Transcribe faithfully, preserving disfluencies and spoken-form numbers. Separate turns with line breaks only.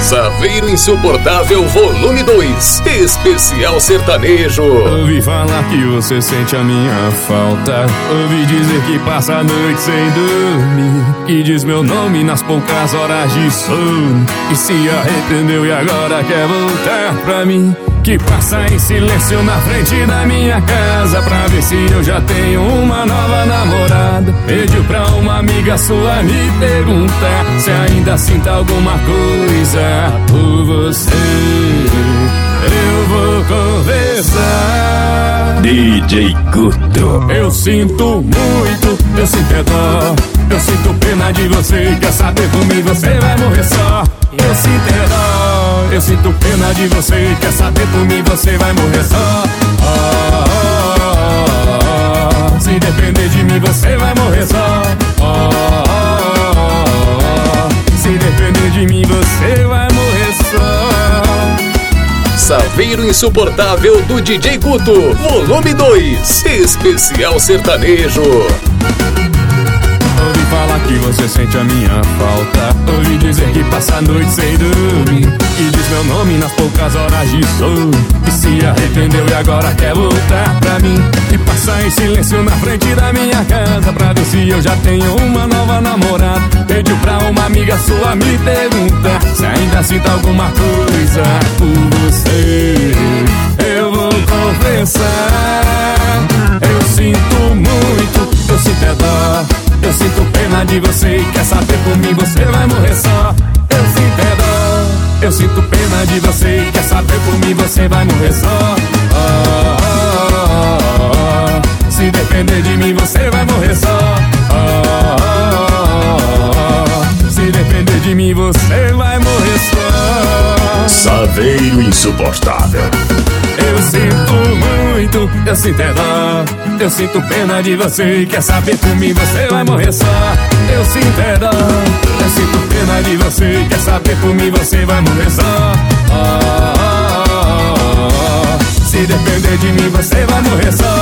Saveiro Insuportável Volume dois, Especial Sertanejo.
Ouvi falar que você sente a minha falta. Ouvi dizer que passa a noite sem dormir, que diz meu nome nas poucas horas de sono, e se arrependeu e agora quer voltar pra mim, que passa em silêncio na frente da minha casa pra ver se eu já tenho uma nova namorada. Pediu pra uma amiga sua me perguntar se ainda sinta alguma coisa por você. Eu vou conversar.
D J Guto.
Eu sinto muito, eu sinto é dó, eu sinto pena de você, quer saber por mim você vai morrer só. Eu sinto é dó, eu sinto pena de você, quer saber por mim você vai morrer só. Oh, oh, oh, oh. Se depender de mim você vai morrer só. Oh, oh, oh, oh. Se depender de mim você vai morrer só.
Saveiro Insuportável do D J Guto, Volume dois, Especial Sertanejo.
Ouvi falar que você sente a minha falta. Ouvi dizer que passa a noite sem dormir, que diz meu nome nas poucas horas de sono, e se arrependeu e agora quer voltar pra mim, e passa em silêncio na frente da minha casa pra ver se eu já tenho uma nova namorada. Pediu pra uma amiga sua me perguntar se ainda sinto alguma coisa por você. Eu vou confessar, eu sinto muito, eu sinto é dó, eu sinto pena de você e quer saber por mim você vai morrer só. Eu sinto é dó, eu sinto pena de você e quer saber por mim você vai morrer só. Oh, oh, oh, oh. Se depender de mim você vai morrer só. Oh, oh, oh, oh. Se depender de mim você vai morrer só.
Saveiro Insuportável.
Eu sinto muito, eu sinto é dó, eu sinto pena de você e quer saber por mim você vai morrer só. Eu sinto é dó, eu sinto pena de você e quer saber por mim você vai morrer só. Oh, oh, oh, oh. Se depender de mim você vai morrer só.